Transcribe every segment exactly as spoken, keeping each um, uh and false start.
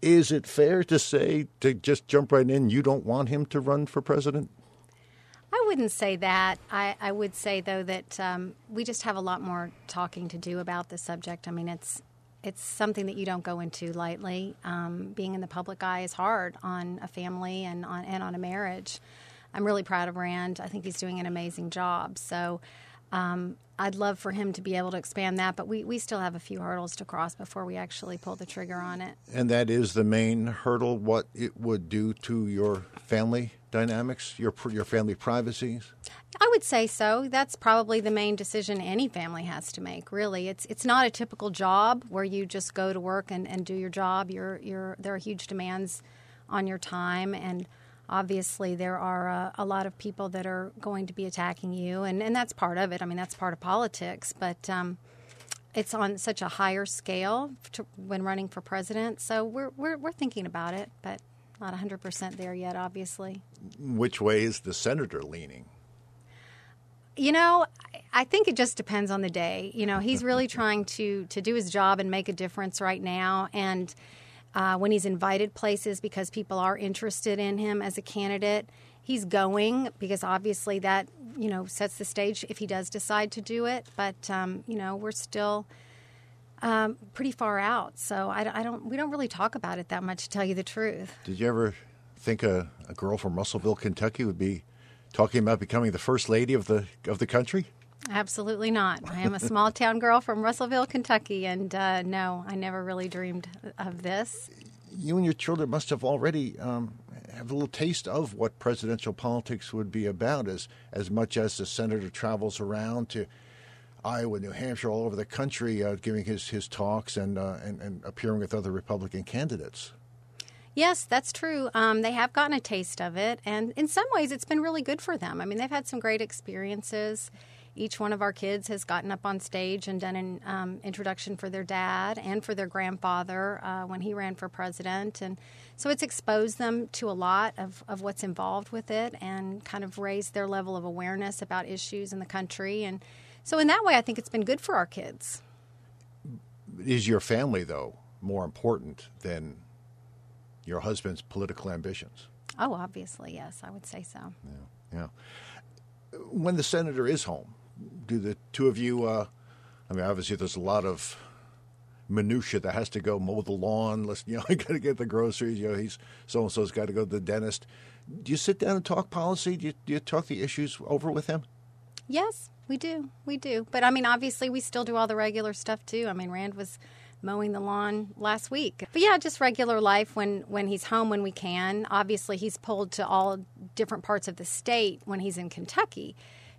Is it fair to say, to just jump right in, you don't want him to run for president? I wouldn't say that. I, I would say, though, that um, we just have a lot more talking to do about this subject. I mean, it's it's something that you don't go into lightly. Um, being in the public eye is hard on a family and on and on a marriage. I'm really proud of Rand. I think he's doing an amazing job. So um, I'd love for him to be able to expand that, but we, we still have a few hurdles to cross before we actually pull the trigger on it. And that is the main hurdle, what it would do to your family dynamics, your your family privacies? I would say so. That's probably the main decision any family has to make, really. It's it's not a typical job where you just go to work and, and do your job. You're, you're, there are huge demands on your time, and obviously there are uh, a lot of people that are going to be attacking you, and, and that's part of it. I mean, that's part of politics, but um, it's on such a higher scale to, when running for president. So we're, we're, we're thinking about it, but not one hundred percent there yet, obviously. Which way is the senator leaning? You know, I think it just depends on the day. You know, he's really trying to, to do his job and make a difference right now. And uh, when he's invited places because people are interested in him as a candidate, he's going because obviously that, you know, sets the stage if he does decide to do it. But, um, you know, we're still um, pretty far out. So I, I don't we don't really talk about it that much, to tell you the truth. Did you ever think a, a girl from Russellville, Kentucky would be talking about becoming the first lady of the of the country? Absolutely not. I am a small town girl from Russellville, Kentucky, and uh, no, I never really dreamed of this. You and your children must have already um, have a little taste of what presidential politics would be about, as as much as the senator travels around to Iowa, New Hampshire, all over the country, uh, giving his his talks and, uh, and and appearing with other Republican candidates. Yes, that's true. Um, they have gotten a taste of it, and in some ways it's been really good for them. I mean, they've had some great experiences. Each one of our kids has gotten up on stage and done an um, introduction for their dad and for their grandfather uh, when he ran for president. And so it's exposed them to a lot of, of what's involved with it and kind of raised their level of awareness about issues in the country. And so in that way, I think it's been good for our kids. Is your family, though, more important than your husband's political ambitions? Oh, obviously, yes, I would say so. Yeah, yeah. When the senator is home, do the two of you, uh, I mean, obviously there's a lot of minutia that has to go mow the lawn, listen, you know, I got to get the groceries, you know, he's so-and-so's got to go to the dentist. Do you sit down and talk policy? Do you, do you talk the issues over with him? Yes, we do. We do. But, I mean, obviously we still do all the regular stuff, too. I mean, Rand was mowing the lawn last week. But yeah, just regular life when, when he's home when we can. Obviously, he's pulled to all different parts of the state when he's in Kentucky.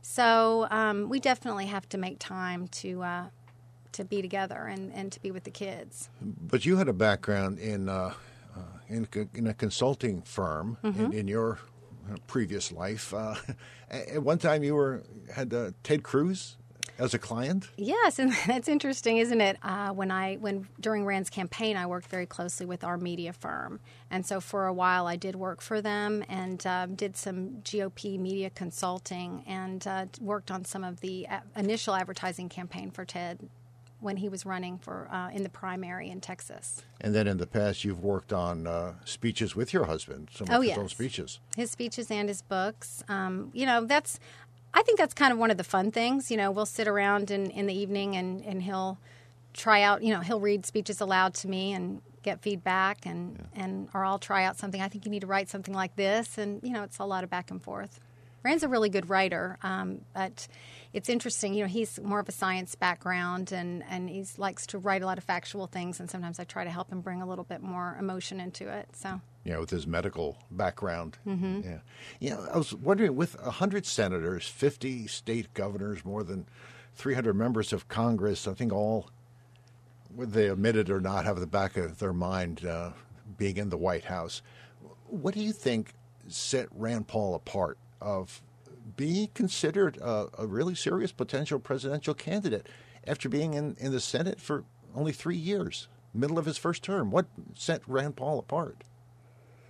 So um, we definitely have to make time to uh, to be together and, and to be with the kids. But you had a background in uh, uh, in, in a consulting firm mm-hmm. in, in your previous life. Uh, at one time you were had uh, Ted Cruz as a client? Yes, and that's interesting, isn't it? Uh, when I, when during Rand's campaign, I worked very closely with our media firm, and so for a while I did work for them and um, did some G O P media consulting and uh, worked on some of the a- initial advertising campaign for Ted when he was running for uh, in the primary in Texas. And then in the past, you've worked on uh, speeches with your husband, some of oh, his yes. own speeches. His speeches and his books. Um, you know, that's. I think that's kind of one of the fun things. You know, we'll sit around in, in the evening and, and he'll try out, you know, he'll read speeches aloud to me and get feedback and, yeah. and or I'll try out something. I think you need to write something like this. And, you know, it's a lot of back and forth. Rand's a really good writer, um, but it's interesting. You know, he's more of a science background and, and he likes to write a lot of factual things. And sometimes I try to help him bring a little bit more emotion into it. So. Yeah, with his medical background. Mm-hmm. Yeah. Yeah, I was wondering, with one hundred senators, fifty state governors, more than three hundred members of Congress, I think all, whether they admit it or not, have the back of their mind uh, being in the White House. What do you think set Rand Paul apart of being considered a, a really serious potential presidential candidate after being in, in the Senate for only three years, middle of his first term? What set Rand Paul apart?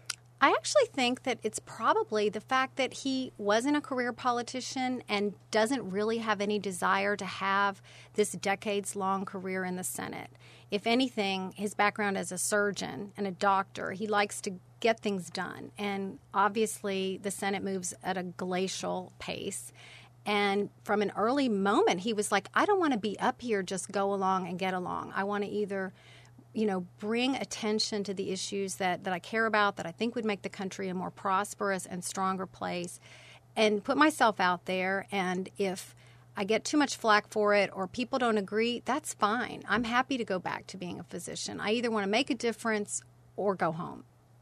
I actually think that it's probably the fact that he wasn't a career politician and doesn't really have any desire to have this decades-long career in the Senate. If anything, his background as a surgeon and a doctor, he likes to get things done. And obviously, the Senate moves at a glacial pace. And from an early moment, he was like, I don't want to be up here, just go along and get along. I want to either, you know, bring attention to the issues that, that I care about, that I think would make the country a more prosperous and stronger place, and put myself out there. And if I get too much flack for it or people don't agree, that's fine. I'm happy to go back to being a physician. I either want to make a difference or go home.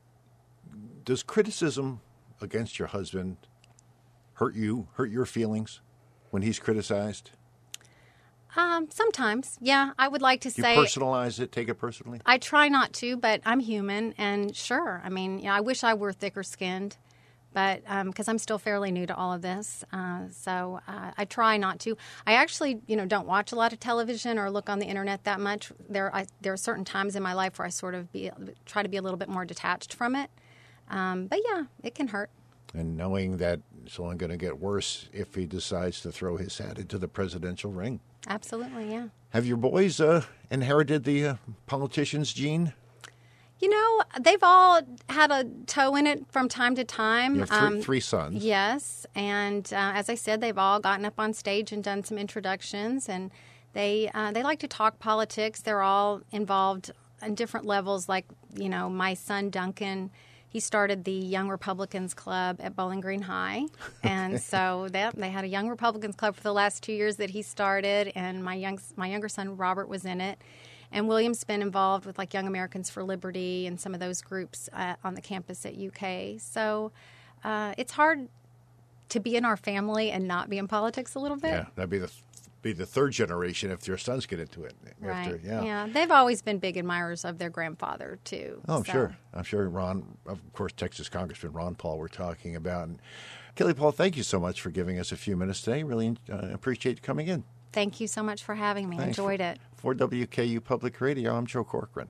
Does criticism against your husband hurt you, hurt your feelings when he's criticized? Um, sometimes, yeah. I would like to You say personalize it, take it personally? I try not to, but I'm human, and sure. I mean, you know, I wish I were thicker skinned, but because um, I'm still fairly new to all of this, uh, so uh, I try not to. I actually, you know, don't watch a lot of television or look on the internet that much. There, I, there are certain times in my life where I sort of be, try to be a little bit more detached from it. Um, but yeah, it can hurt. And knowing that it's only going to get worse if he decides to throw his hat into the presidential ring. Absolutely, yeah. Have your boys uh, inherited the uh, politician's gene? You know, they've all had a toe in it from time to time. You have three, Um, three sons. Yes, and uh, as I said, they've all gotten up on stage and done some introductions, and they uh, they like to talk politics. They're all involved on different levels. Like, you know, my son Duncan, he started the Young Republicans Club at Bowling Green High, and so that they had a Young Republicans Club for the last two years that he started, and my young my younger son Robert was in it. And William's been involved with like Young Americans for Liberty and some of those groups uh, on the campus at U K. So uh, it's hard to be in our family and not be in politics a little bit. Yeah, that'd be the be the third generation if your sons get into it. Right. After, yeah. yeah. They've always been big admirers of their grandfather, too. Oh, I'm so. sure. I'm sure Ron, of course, Texas Congressman Ron Paul we're talking about. And Kelly Paul, thank you so much for giving us a few minutes today. Really uh, appreciate you coming in. Thank you so much for having me. Thanks. Enjoyed it. For W K U Public Radio, I'm Joe Corcoran.